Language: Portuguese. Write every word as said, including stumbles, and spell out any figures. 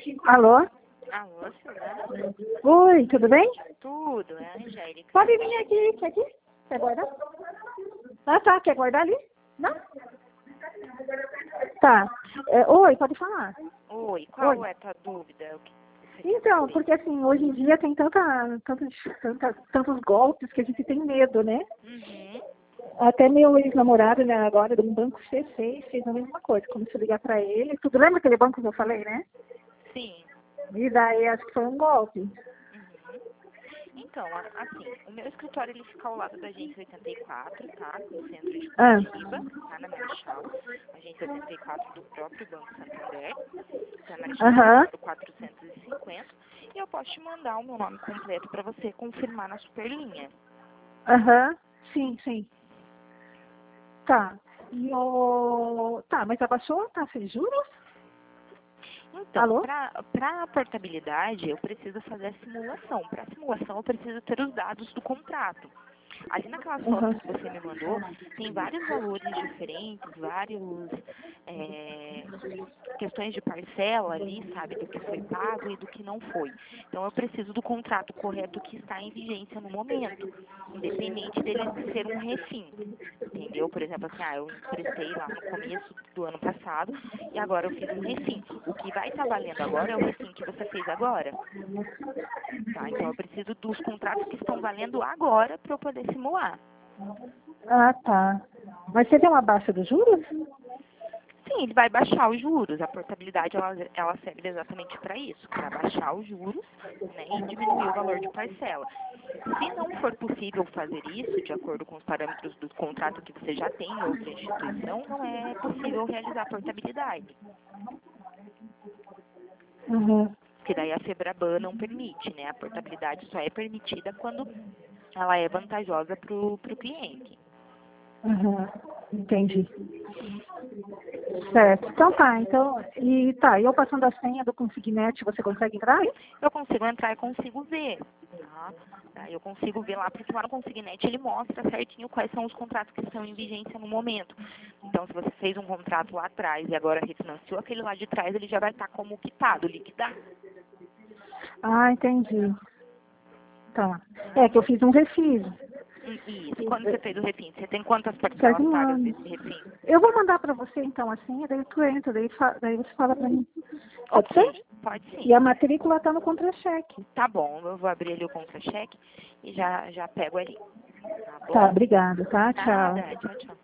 Alô? Alô, Silvana? Oi, tudo bem? Tudo, é a Angélica. Pode vir aqui, quer aqui? Quer guardar? Ah, tá, quer guardar ali? Não? Tá. É, oi, pode falar. Oi, qual Oi. é a tua dúvida? O que você quer Então, saber? porque assim, hoje em dia tem tanta, tantos, tanta, tantos golpes que a gente tem medo, né? Uhum. Até meu ex-namorado, né, agora, do banco C seis, fez a mesma coisa. Começou a ligar pra ele. Tudo lembra aquele banco que eu falei, né? Sim. E daí acho que foi um golpe. Uhum. Então, a- assim, o meu escritório ele fica ao lado da agência oitenta e quatro, tá? No centro de Ah, Curitiba, tá? Na Marechal. Agência oitenta e quatro do próprio Banco Santander. Tá? Marechal aham, número quatrocentos e cinquenta. E eu posso te mandar o meu nome completo para você confirmar na superlinha. aham, sim, sim. Tá. E o... Tá, mas abaixou a taxa de juros? Então, Alô? para a portabilidade, eu preciso fazer a simulação. Para a simulação, eu preciso ter os dados do contrato. Ali naquelas fotos Aham. que você me mandou, tem vários valores diferentes, vários é, questões de parcela ali, sabe, do que foi pago e do que não foi. Então, eu preciso do contrato correto que está em vigência no momento, independente dele ser um refim. Entendeu? Por exemplo, assim, ah, eu emprestei lá no começo do ano passado e agora eu fiz um refim. O que vai estar valendo agora é o refim que você fez agora. Tá? Então eu preciso dos contratos que estão valendo agora para eu poder simular. Ah, tá. Mas você tem uma baixa dos juros? Sim, ele vai baixar os juros. A portabilidade ela, ela serve exatamente para isso, para baixar os juros, né, e diminuir o valor de parcela. Se não for possível fazer isso, de acordo com os parâmetros do contrato que você já tem em outra instituição, não é possível realizar a portabilidade. Uhum. Porque daí a FEBRABAN não permite, né? A portabilidade só é permitida quando ela é vantajosa para o cliente. Uhum. Entendi. Certo. Então tá, então. E tá, eu passando a senha do Consignet, você consegue entrar? Eu consigo entrar e consigo ver, tá? Tá, eu consigo ver lá, porque lá no Consignet ele mostra certinho quais são os contratos que estão em vigência no momento. Então, se você fez um contrato lá atrás e agora refinanciou, aquele lá de trás ele já vai estar como quitado, liquidado. Ah, entendi. Tá. Tá? É que eu fiz um refis. Hum, Isso. Quando você fez o refim, você tem quantas Faz parcelas um pagas ano. desse refim? Eu vou mandar pra você então assim, daí tu entra, daí, fa- daí você fala pra mim. Pode ser? Ok, pode sim. E a matrícula tá no contra-cheque. Tá bom, eu vou abrir ali o contra-cheque e já, já pego ali. Tá Tá, bom? obrigada, tá? Tchau. Nada, tchau, tchau.